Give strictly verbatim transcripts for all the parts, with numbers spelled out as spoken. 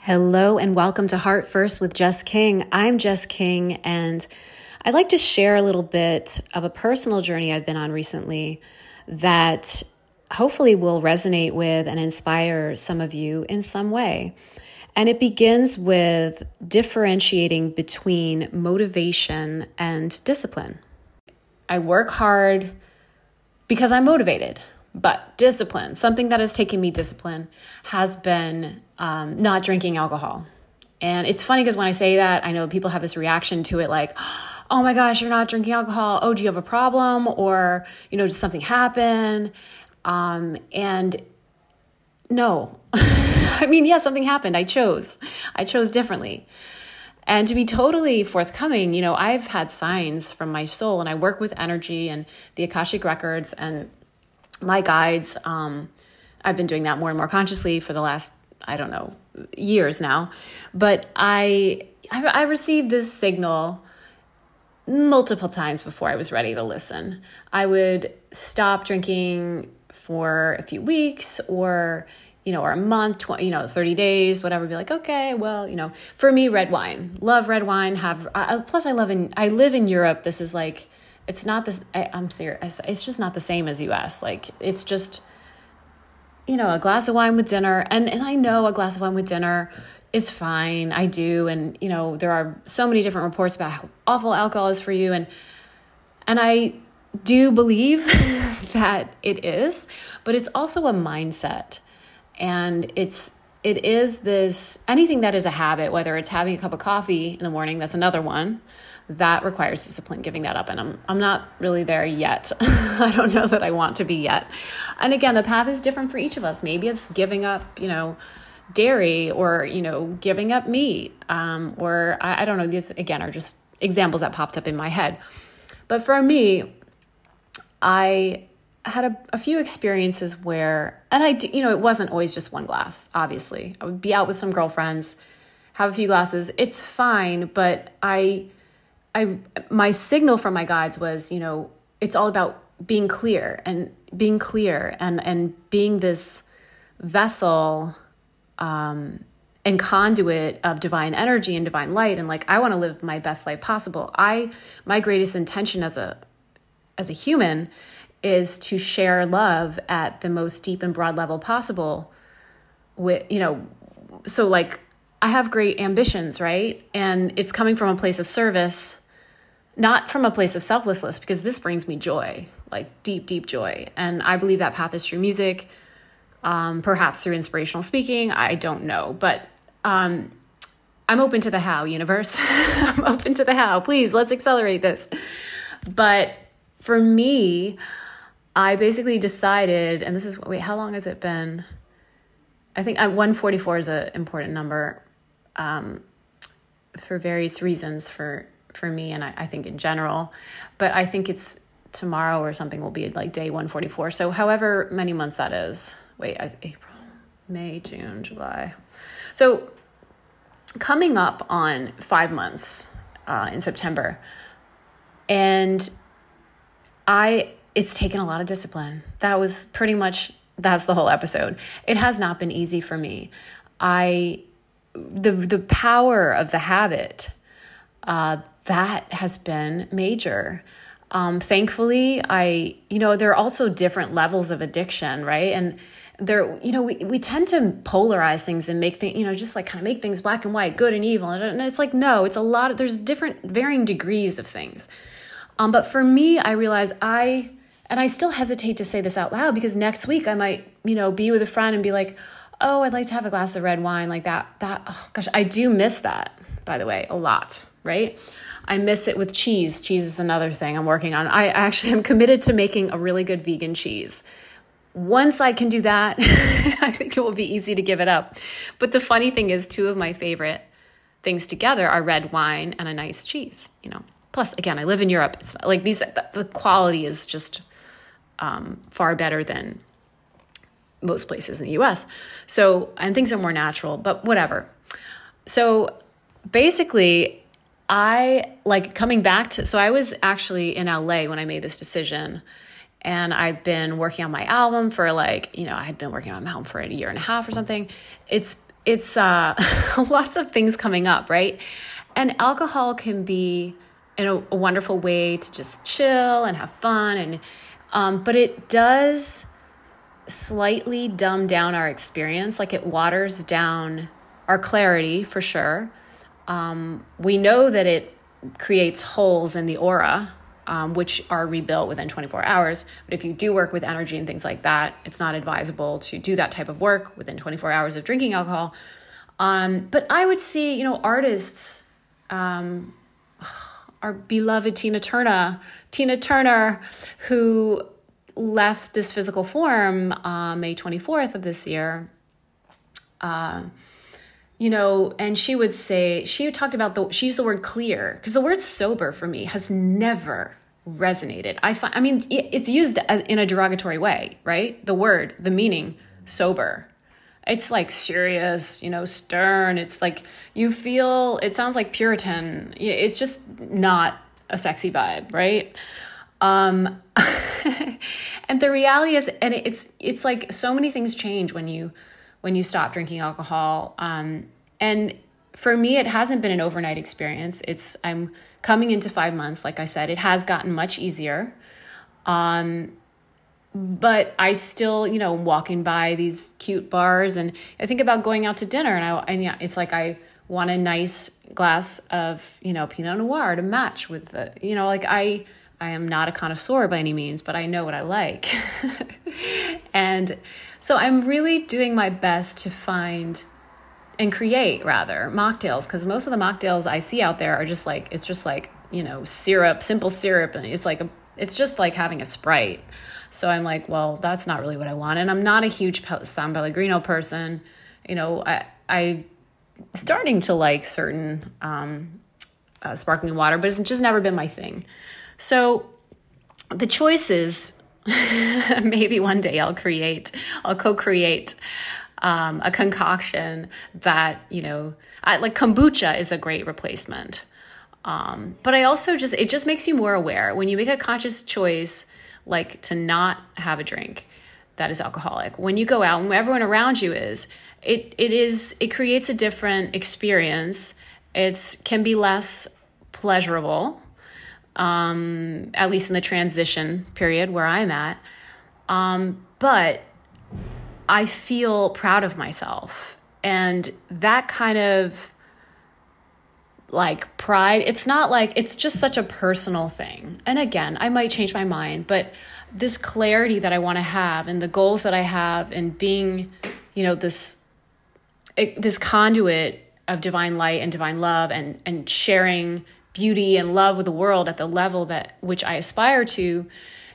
Hello and welcome to Heart First with Jess King. I'm Jess King, and I'd like to share a little bit of a personal journey I've been on recently that hopefully will resonate with and inspire some of you in some way. And it begins with differentiating between motivation and discipline. I work hard because I'm motivated. But discipline, something that has taken me discipline, has been um, not drinking alcohol. And it's funny because when I say that, I know people have this reaction to it like, oh my gosh, you're not drinking alcohol. Oh, do you have a problem? Or, you know, did something happen? Um, and no, I mean, yeah, something happened. I chose. I chose differently. And to be totally forthcoming, you know, I've had signs from my soul, and I work with energy and the Akashic Records and my guides. um, I've been doing that more and more consciously for the last, I don't know, years now. But I, I, I received this signal multiple times before I was ready to listen. I would stop drinking for a few weeks or, you know, or a month, twenty, you know, thirty days, whatever. Be like, okay, well, you know, for me, red wine, love red wine. Have uh, plus I love in, I live in Europe. This is like, It's not this, I, I'm serious. It's just not the same as U S. Like, it's just, you know, a glass of wine with dinner. And, and I know a glass of wine with dinner is fine. I do. And, you know, there are so many different reports about how awful alcohol is for you. And, and I do believe that it is, but it's also a mindset. And it's, it is this, anything that is a habit, whether it's having a cup of coffee in the morning, that's another one. That requires discipline, giving that up. And I'm I'm not really there yet. I don't know that I want to be yet. And again, the path is different for each of us. Maybe it's giving up, you know, dairy, or, you know, giving up meat. Um, or I, I don't know. These, again, are just examples that popped up in my head. But for me, I had a, a few experiences where, and I, do, you know, it wasn't always just one glass, obviously. I would be out with some girlfriends, have a few glasses. It's fine, but I... I, my signal from my guides was, you know, it's all about being clear and being clear and, and being this vessel um, and conduit of divine energy and divine light. And like, I want to live my best life possible. I, my greatest intention as a, as a human is to share love at the most deep and broad level possible with, you know, so like I have great ambitions, right? And it's coming from a place of service, not from a place of selflessness, because this brings me joy, like deep, deep joy. And I believe that path is through music, um, perhaps through inspirational speaking. I don't know, but um, I'm open to the how, universe. I'm open to the how. Please, let's accelerate this. But for me, I basically decided, and this is, wait, how long has it been? I think one forty-four is an important number um, for various reasons for for me, and I, I think in general, but I think it's tomorrow or something will be like day one forty-four. So however many months that is, wait, I, April, May, June, July. So coming up on five months uh, in September, and I, it's taken a lot of discipline. That was pretty much, that's the whole episode. It has not been easy for me. I, the, the power of the habit, uh, that has been major. Um, thankfully, I, you know, there are also different levels of addiction, right? And there, you know, we, we tend to polarize things and make things, you know, just like kind of make things black and white, good and evil. And it's like, no, it's a lot of, there's different varying degrees of things. Um, but for me, I realize I, and I still hesitate to say this out loud because next week I might, you know, be with a friend and be like, oh, I'd like to have a glass of red wine like that. That, oh gosh, I do miss that, by the way, a lot, right? I miss it with cheese. Cheese is another thing I'm working on. I actually am committed to making a really good vegan cheese. Once I can do that, I think it will be easy to give it up. But the funny thing is, two of my favorite things together are red wine and a nice cheese, you know. Plus, again, I live in Europe. It's like these, the quality is just um, far better than most places in the U S. So, and things are more natural, but whatever. So basically, I like coming back to, so I was actually in L A when I made this decision, and I've been working on my album for like, you know, I had been working on my album for a year and a half or something. It's, it's uh, lots of things coming up, right? And alcohol can be in a, a wonderful way to just chill and have fun, and um, but it does slightly dumb down our experience. Like it waters down our clarity for sure. Um, we know that it creates holes in the aura, um, which are rebuilt within twenty-four hours. But if you do work with energy and things like that, it's not advisable to do that type of work within twenty-four hours of drinking alcohol. Um, but I would see, you know, artists, um, our beloved Tina Turner, Tina Turner, who left this physical form uh, May twenty-fourth of this year. Uh, you know, and she would say, she talked about the, she used the word clear, because the word sober for me has never resonated. I find, I mean, it's used as, in a derogatory way, right? The word, the meaning, sober. It's like serious, you know, stern. It's like, you feel, it sounds like Puritan. It's just not a sexy vibe, right? Um, and the reality is, and it's, it's like so many things change when you, when you stop drinking alcohol. Um, and for me, it hasn't been an overnight experience. It's, I'm coming into five months. Like I said, it has gotten much easier. Um, but I still, you know, walking by these cute bars, and I think about going out to dinner, and I, and yeah, it's like, I want a nice glass of, you know, Pinot Noir to match with the, you know, like I, I am not a connoisseur by any means, but I know what I like. And so I'm really doing my best to find and create rather mocktails, because most of the mocktails I see out there are just like, it's just like, you know, syrup, simple syrup. And it's like, a, it's just like having a Sprite. So I'm like, well, that's not really what I want. And I'm not a huge San Pellegrino person. You know, I, I starting to like certain um, uh, sparkling water, but it's just never been my thing. So the choices, maybe one day I'll create, I'll co-create um, a concoction that, you know, I, like kombucha is a great replacement. Um, but I also just, it just makes you more aware when you make a conscious choice, like to not have a drink that is alcoholic. When you go out and everyone around you is, it, it is, it creates a different experience. It's can be less pleasurable. Um, at least in the transition period where I'm at. Um, but I feel proud of myself, and that kind of like pride, it's not like, it's just such a personal thing. And again, I might change my mind, but this clarity that I want to have and the goals that I have, and being, you know, this, this conduit of divine light and divine love, and, and sharing beauty and love with the world at the level that which I aspire to,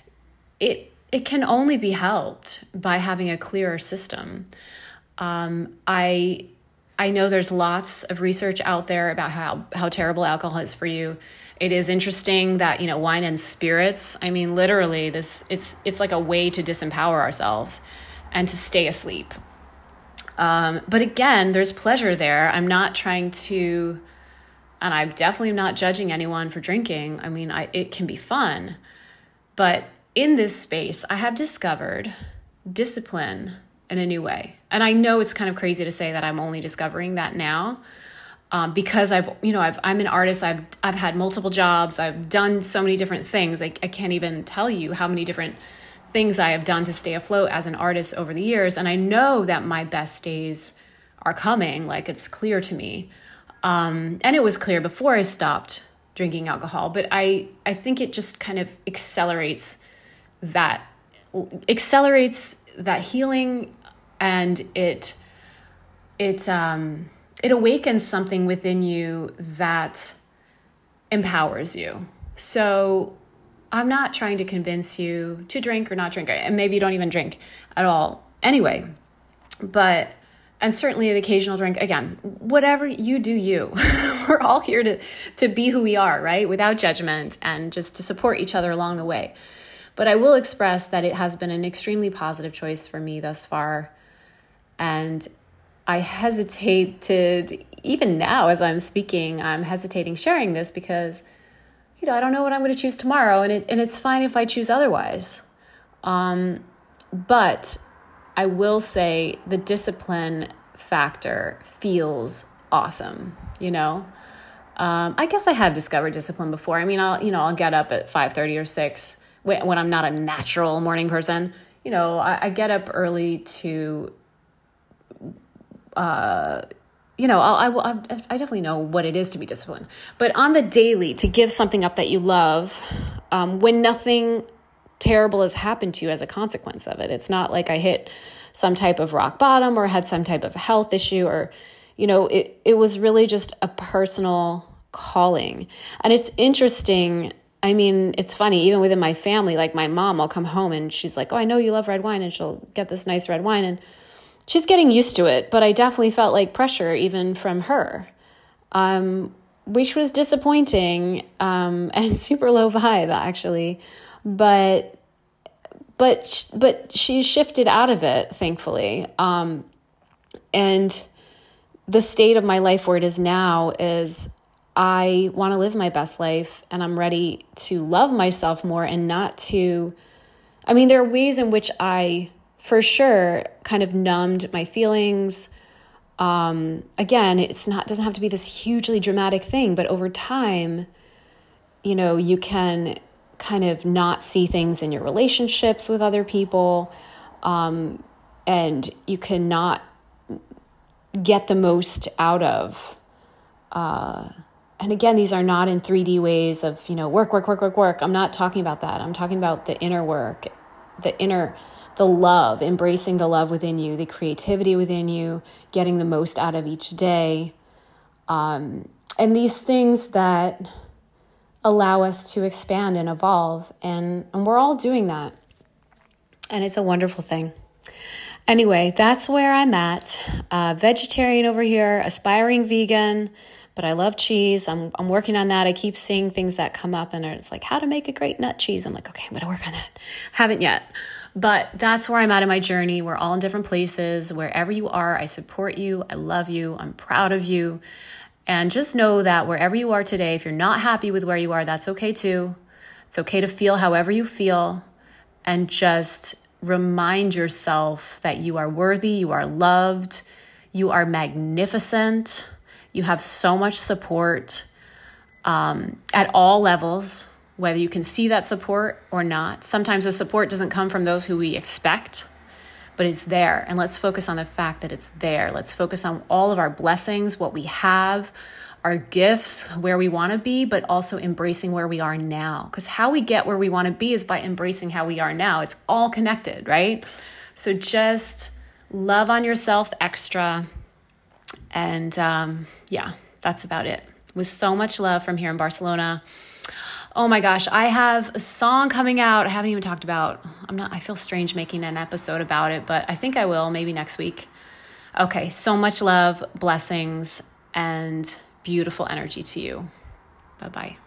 it it can only be helped by having a clearer system. Um, I I know there's lots of research out there about how how terrible alcohol is for you. It is interesting that, you know, wine and spirits, I mean, literally this it's it's like a way to disempower ourselves and to stay asleep. Um, but again, there's pleasure there. I'm not trying to. And I'm definitely not judging anyone for drinking. I mean, I, it can be fun. But in this space, I have discovered discipline in a new way. And I know it's kind of crazy to say that I'm only discovering that now, um, because I've, you know, I've, I'm an artist. I've, I've had multiple jobs. I've done so many different things. I, I can't even tell you how many different things I have done to stay afloat as an artist over the years. And I know that my best days are coming. Like, it's clear to me. Um, and it was clear before I stopped drinking alcohol, but I, I think it just kind of accelerates that, accelerates that healing, and it, it, um, it awakens something within you that empowers you. So I'm not trying to convince you to drink or not drink, and maybe you don't even drink at all anyway, but and certainly the occasional drink, again, whatever you do, you. We're all here to, to be who we are, right? Without judgment, and just to support each other along the way. But I will express that it has been an extremely positive choice for me thus far. And I hesitate to, even now as I'm speaking, I'm hesitating sharing this because, you know, I don't know what I'm going to choose tomorrow. And it, and it's fine if I choose otherwise. Um, but I will say the discipline factor feels awesome, you know? Um, I guess I have discovered discipline before. I mean, I'll, you know, I'll get up at five thirty or six when, when I'm not a natural morning person. You know, I, I get up early to, uh, you know, I'll, I, I definitely know what it is to be disciplined. But on the daily, to give something up that you love, um, when nothing terrible has happened to you as a consequence of it. It's not like I hit some type of rock bottom or had some type of health issue, or, you know, it, it was really just a personal calling. And it's interesting. I mean, it's funny, even within my family, like my mom, I'll come home and she's like, oh, I know you love red wine, and she'll get this nice red wine, and she's getting used to it. But I definitely felt like pressure even from her, um, which was disappointing, um, and super low vibe actually. But, but, but she shifted out of it, thankfully. Um, and the state of my life where it is now is I want to live my best life, and I'm ready to love myself more and not to, I mean, there are ways in which I, for sure, kind of numbed my feelings. Um, again, it's not, doesn't have to be this hugely dramatic thing, but over time, you know, you can kind of not see things in your relationships with other people. Um, and you cannot get the most out of, uh, and again, these are not in three D ways of, you know, work, work, work, work, work. I'm not talking about that. I'm talking about the inner work, the inner, the love, embracing the love within you, the creativity within you, getting the most out of each day. Um, and these things that allow us to expand and evolve. And, and we're all doing that. And it's a wonderful thing. Anyway, that's where I'm at. Uh, vegetarian over here, aspiring vegan, but I love cheese. I'm I'm working on that. I keep seeing things that come up and it's like, how to make a great nut cheese. I'm like, okay, I'm going to work on that. Haven't yet. But that's where I'm at in my journey. We're all in different places. Wherever you are, I support you. I love you. I'm proud of you. And just know that wherever you are today, if you're not happy with where you are, that's okay too. It's okay to feel however you feel, and just remind yourself that you are worthy, you are loved, you are magnificent, you have so much support um, at all levels, whether you can see that support or not. Sometimes the support doesn't come from those who we expect, but it's there. And let's focus on the fact that it's there. Let's focus on all of our blessings, what we have, our gifts, where we want to be, but also embracing where we are now. Because how we get where we want to be is by embracing how we are now. It's all connected, right? So just love on yourself extra. And um, yeah, that's about it. With so much love from here in Barcelona. Oh my gosh, I have a song coming out I haven't even talked about. I'm not, I feel strange making an episode about it, but I think I will, maybe next week. Okay, so much love, blessings, and beautiful energy to you. Bye-bye.